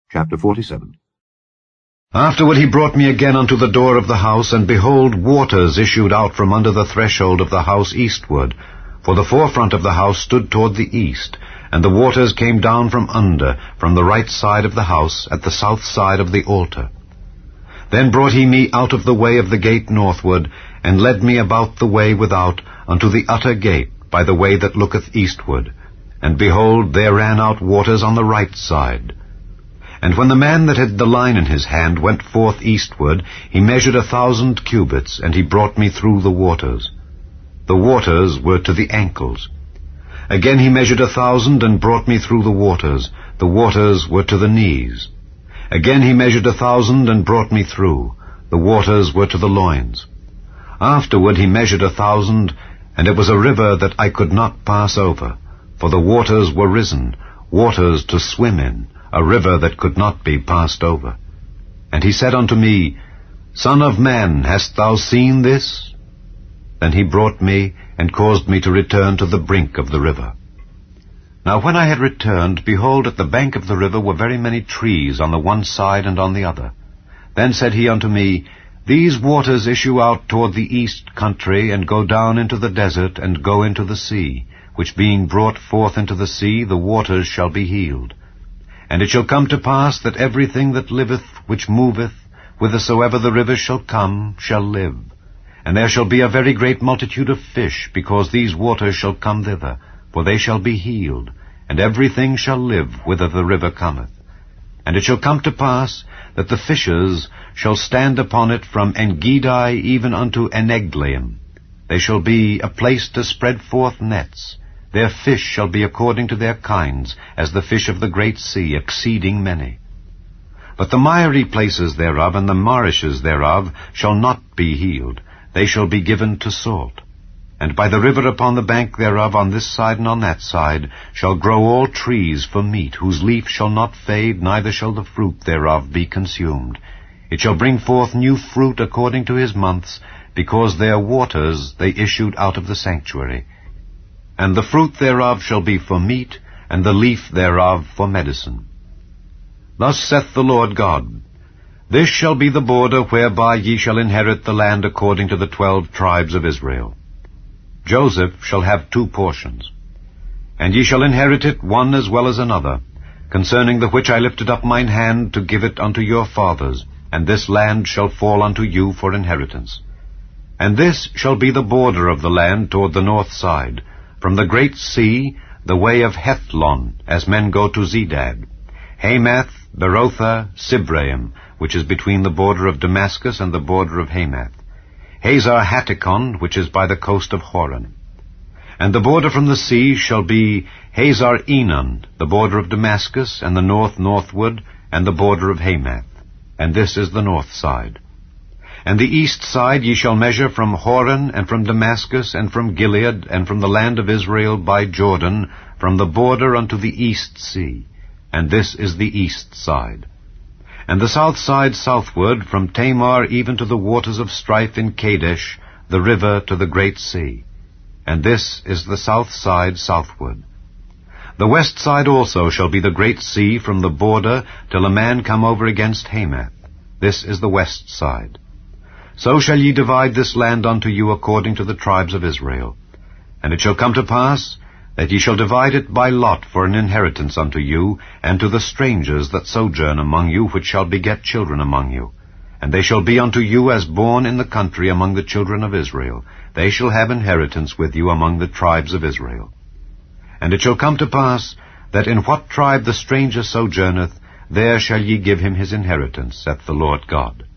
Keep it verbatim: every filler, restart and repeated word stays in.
Chapter forty-seven. Afterward he brought me again unto the door of the house, and behold, waters issued out from under the threshold of the house eastward, for the forefront of the house stood toward the east, and the waters came down from under, from the right side of the house, at the south side of the altar. Then brought he me out of the way of the gate northward, and led me about the way without, unto the utter gate, by the way that looketh eastward. And behold, there ran out waters on the right side. And when the man that had the line in his hand went forth eastward, he measured a thousand cubits, and he brought me through the waters. The waters were to the ankles. Again he measured a thousand, and brought me through the waters. The waters were to the knees. Again he measured a thousand, and brought me through. The waters were to the loins. Afterward he measured a thousand, and it was a river that I could not pass over, for the waters were risen, waters to swim in, a river that could not be passed over. And he said unto me, Son of man, hast thou seen this? Then he brought me, and caused me to return to the brink of the river. Now when I had returned, behold, at the bank of the river were very many trees on the one side and on the other. Then said he unto me, These waters issue out toward the east country, and go down into the desert, and go into the sea, which being brought forth into the sea, the waters shall be healed. And it shall come to pass that everything that liveth, which moveth, whithersoever the rivers shall come, shall live. And there shall be a very great multitude of fish, because these waters shall come thither, for they shall be healed, and everything shall live whither the river cometh. And it shall come to pass that the fishers shall stand upon it from Engedi even unto Eneglaim. They shall be a place to spread forth nets. Their fish shall be according to their kinds, as the fish of the great sea, exceeding many. But the miry places thereof and the marishes thereof shall not be healed. They shall be given to salt. And by the river upon the bank thereof, on this side and on that side, shall grow all trees for meat, whose leaf shall not fade, neither shall the fruit thereof be consumed. It shall bring forth new fruit according to his months, because their waters they issued out of the sanctuary. And the fruit thereof shall be for meat, and the leaf thereof for medicine. Thus saith the Lord God, This shall be the border whereby ye shall inherit the land according to the twelve tribes of Israel. Joseph shall have two portions. And ye shall inherit it one as well as another, concerning the which I lifted up mine hand to give it unto your fathers, and this land shall fall unto you for inheritance. And this shall be the border of the land toward the north side, from the great sea, the way of Hethlon, as men go to Zedad, Hamath, Berotha, Sibraim, which is between the border of Damascus and the border of Hamath, Hazar Hatticon, which is by the coast of Horon. And the border from the sea shall be Hazar Enon, the border of Damascus, and the north northward, and the border of Hamath. And this is the north side. And the east side ye shall measure from Horon, and from Damascus, and from Gilead, and from the land of Israel by Jordan, from the border unto the east sea. And this is the east side. And the south side southward, from Tamar even to the waters of strife in Kadesh, the river to the great sea. And this is the south side southward. The west side also shall be the great sea from the border till a man come over against Hamath. This is the west side. So shall ye divide this land unto you according to the tribes of Israel. And it shall come to pass that ye shall divide it by lot for an inheritance unto you, and to the strangers that sojourn among you, which shall beget children among you. And they shall be unto you as born in the country among the children of Israel. They shall have inheritance with you among the tribes of Israel. And it shall come to pass that in what tribe the stranger sojourneth, there shall ye give him his inheritance, saith the Lord God.